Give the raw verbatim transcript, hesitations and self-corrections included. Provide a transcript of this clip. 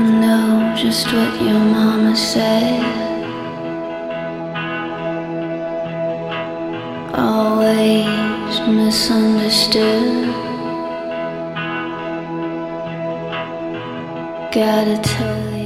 know just what your mama said. Always misunderstood. Gotta tell you.